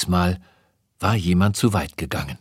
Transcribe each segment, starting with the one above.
Diesmal war jemand zu weit gegangen.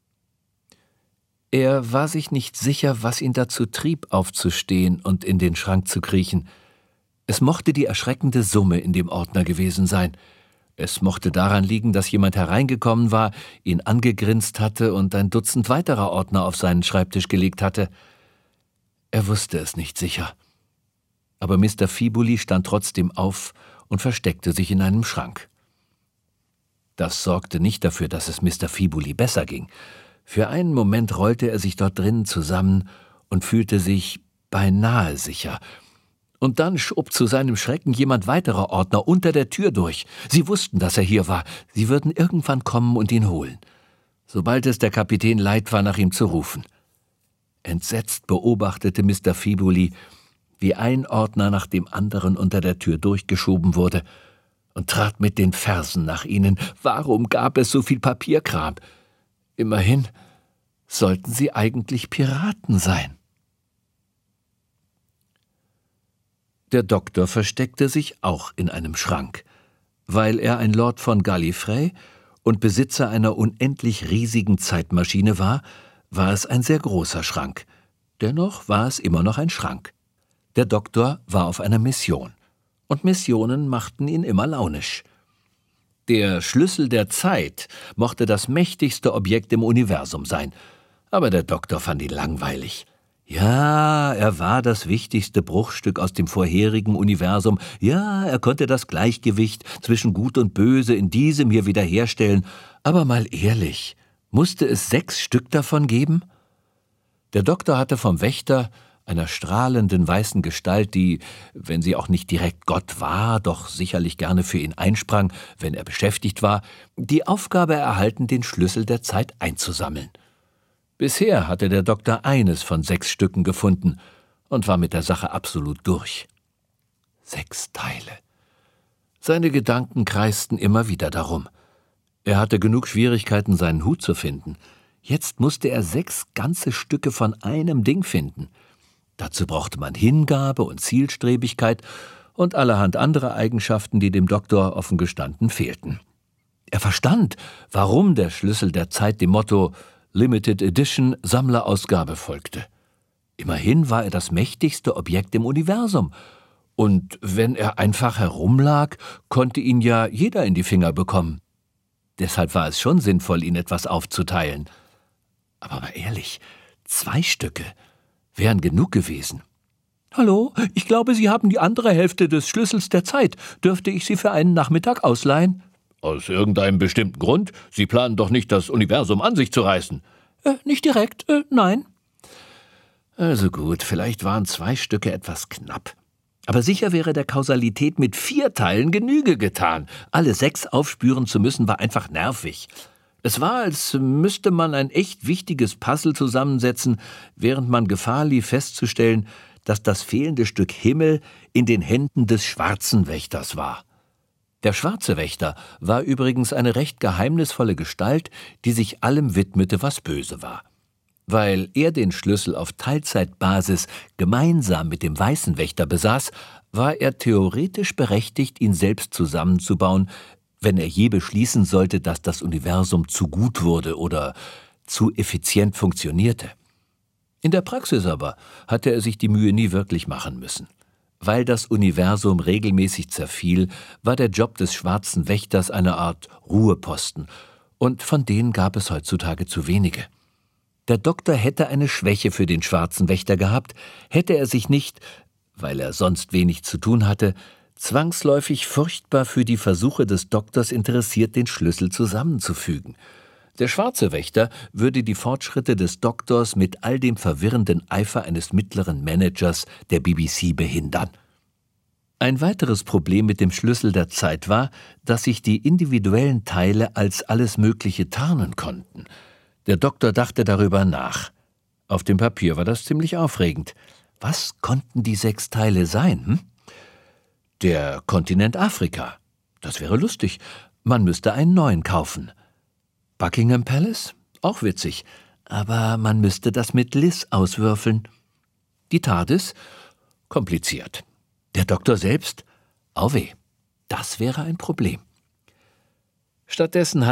Er war sich nicht sicher, was ihn dazu trieb, aufzustehen und in den Schrank zu kriechen. Es mochte die erschreckende Summe in dem Ordner gewesen sein. Es mochte daran liegen, dass jemand hereingekommen war, ihn angegrinst hatte und ein Dutzend weiterer Ordner auf seinen Schreibtisch gelegt hatte. Er wusste es nicht sicher. Aber Mr. Fibuli stand trotzdem auf und versteckte sich in einem Schrank. Das sorgte nicht dafür, dass es Mr. Fibuli besser ging. Für einen Moment rollte er sich dort drinnen zusammen und fühlte sich beinahe sicher. Und dann schob zu seinem Schrecken jemand weiterer Ordner unter der Tür durch. Sie wussten, dass er hier war. Sie würden irgendwann kommen und ihn holen. Sobald es der Kapitän leid war, nach ihm zu rufen. Entsetzt beobachtete Mr. Fibuli, wie ein Ordner nach dem anderen unter der Tür durchgeschoben wurde, und trat mit den Fersen nach ihnen. Warum gab es so viel Papierkram? Immerhin sollten sie eigentlich Piraten sein. Der Doktor versteckte sich auch in einem Schrank. Weil er ein Lord von Gallifrey und Besitzer einer unendlich riesigen Zeitmaschine war es ein sehr großer Schrank. Dennoch war es immer noch ein Schrank. Der Doktor war auf einer Mission. Und Missionen machten ihn immer launisch. Der Schlüssel der Zeit mochte das mächtigste Objekt im Universum sein, aber der Doktor fand ihn langweilig. Ja, er war das wichtigste Bruchstück aus dem vorherigen Universum. Ja, er konnte das Gleichgewicht zwischen Gut und Böse in diesem hier wiederherstellen. Aber mal ehrlich, musste es 6 Stück davon geben? Der Doktor hatte vom Wächter, einer strahlenden weißen Gestalt, die, wenn sie auch nicht direkt Gott war, doch sicherlich gerne für ihn einsprang, wenn er beschäftigt war, die Aufgabe erhalten, den Schlüssel der Zeit einzusammeln. Bisher hatte der Doktor eines von 6 Stücken gefunden und war mit der Sache absolut durch. 6 Teile. Seine Gedanken kreisten immer wieder darum. Er hatte genug Schwierigkeiten, seinen Hut zu finden. Jetzt musste er 6 ganze Stücke von einem Ding finden. Dazu brauchte man Hingabe und Zielstrebigkeit und allerhand andere Eigenschaften, die dem Doktor offen gestanden fehlten. Er verstand, warum der Schlüssel der Zeit dem Motto Limited Edition Sammlerausgabe folgte. Immerhin war er das mächtigste Objekt im Universum. Und wenn er einfach herumlag, konnte ihn ja jeder in die Finger bekommen. Deshalb war es schon sinnvoll, ihn etwas aufzuteilen. Aber mal ehrlich, 2 Stücke wären genug gewesen. »Hallo, ich glaube, Sie haben die andere Hälfte des Schlüssels der Zeit. Dürfte ich Sie für einen Nachmittag ausleihen?« »Aus irgendeinem bestimmten Grund? Sie planen doch nicht, das Universum an sich zu reißen.« »Nicht direkt, nein.« Also gut, vielleicht waren 2 Stücke etwas knapp. Aber sicher wäre der Kausalität mit 4 Teilen Genüge getan. Alle 6 aufspüren zu müssen, war einfach nervig. Es war, als müsste man ein echt wichtiges Puzzle zusammensetzen, während man Gefahr lief festzustellen, dass das fehlende Stück Himmel in den Händen des schwarzen Wächters war. Der schwarze Wächter war übrigens eine recht geheimnisvolle Gestalt, die sich allem widmete, was böse war. Weil er den Schlüssel auf Teilzeitbasis gemeinsam mit dem weißen Wächter besaß, war er theoretisch berechtigt, ihn selbst zusammenzubauen, wenn er je beschließen sollte, dass das Universum zu gut wurde oder zu effizient funktionierte. In der Praxis aber hatte er sich die Mühe nie wirklich machen müssen. Weil das Universum regelmäßig zerfiel, war der Job des schwarzen Wächters eine Art Ruheposten, und von denen gab es heutzutage zu wenige. Der Doktor hätte eine Schwäche für den schwarzen Wächter gehabt, hätte er sich nicht, weil er sonst wenig zu tun hatte, zwangsläufig furchtbar für die Versuche des Doktors interessiert, den Schlüssel zusammenzufügen. Der schwarze Wächter würde die Fortschritte des Doktors mit all dem verwirrenden Eifer eines mittleren Managers der BBC behindern. Ein weiteres Problem mit dem Schlüssel der Zeit war, dass sich die individuellen Teile als alles Mögliche tarnen konnten. Der Doktor dachte darüber nach. Auf dem Papier war das ziemlich aufregend. Was konnten die 6 Teile sein, Der Kontinent Afrika. Das wäre lustig. Man müsste einen neuen kaufen. Buckingham Palace? Auch witzig. Aber man müsste das mit Liz auswürfeln. Die TARDIS? Kompliziert. Der Doktor selbst? Auweh. Das wäre ein Problem. Stattdessen